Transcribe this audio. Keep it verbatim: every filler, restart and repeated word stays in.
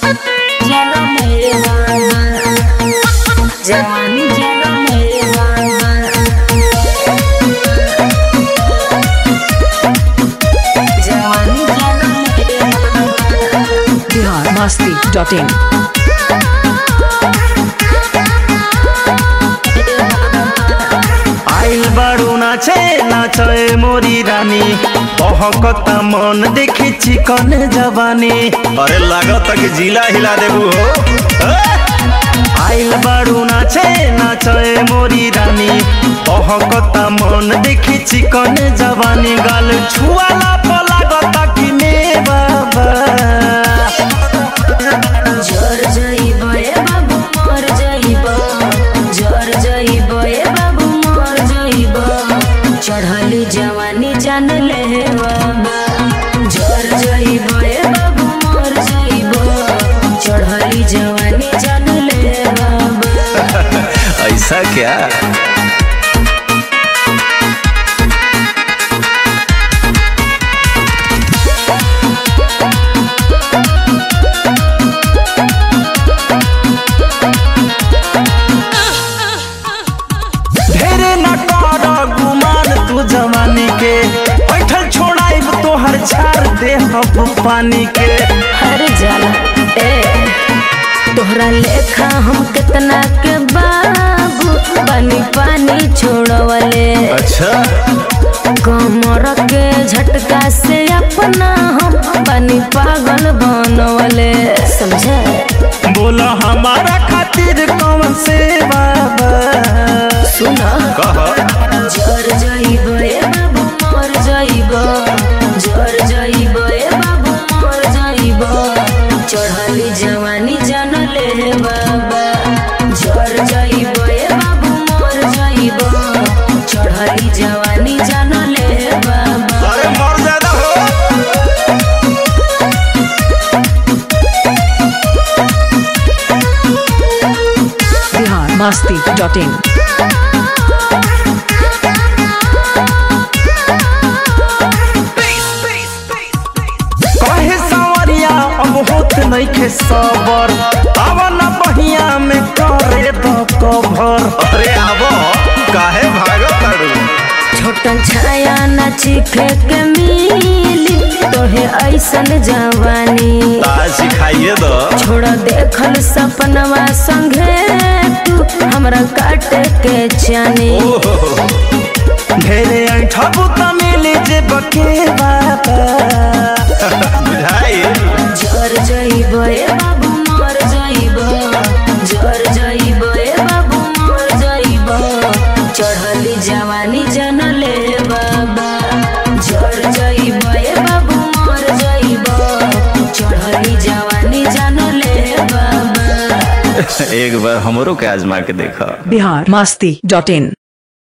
जानो मेरे बाबा जवानी जानो मेरे बाबा जवानी जानो मेरे बाबा बिहार मस्ती डॉट इन। आइल बारू नाचे नाचे मोरी रानी बहकता मन देखी चिकन जवानी। अरे लागत कि जिला हिला देबू हो। आइल बारू नाचे नाचे मोरी रानी बहकता मन देखी चिकन जवानी। गाल छुआला लागता कि मे बाबा जर जाइबो ए बाबू मर जाइबो जर जाइबो ए बाबू मर जाइबो चढ़ली जवानी जान ले बाबा जर जाइबो ए बाबू मर जाइबो चढ़ली जवानी जान ले बाबा। ऐसा क्या? जवानी के बैठल छोड़ाइब तोहर झाड़ दे हम पानी के। हर जाला ए तोहरा लेखा हम कितना के बाबू पानी पानी छोड़वले। अच्छा कमर के झटका से अपना हम पानी पागल बनवले समझे। बोला हमारा खातिर कौन से बाबा सुना कहा जर जाइबो ए बाबू मर जाइबो जर जाइबो ए बाबू मर जाइबो चढ़ली जवानी जान ले बाबा जर जाइबो ए बाबू मर जाइबो चढ़ली जवानी जान ले बाबा। अरे मर ज्यादा हो। Bihar Masti dot in. नहीं खे सबर अब न बहिया में करे तो कभर। अरे आबो काहे भागो तारू छोटन छाया न चिखे के मिली तोहे ऐसन जवानी आज सिखाइए दो। छोड़ देखल सपनवा संगे तू हमरा काटे के चानी। ढेरे ऐठबू त मिली जे बके बाबा बुझाई। जर जाइबो ए बाबू मर जाइबो जर जाइबो ए बाबू मर जाइबो चढ़ली जवानी जान ले बाबा जर जाइबो ए बाबू मर जाइबो चढ़ली जवानी जान ले बाबा। एक बार हमरो के आजमा के देखा। बिहार मस्ती डॉट इन।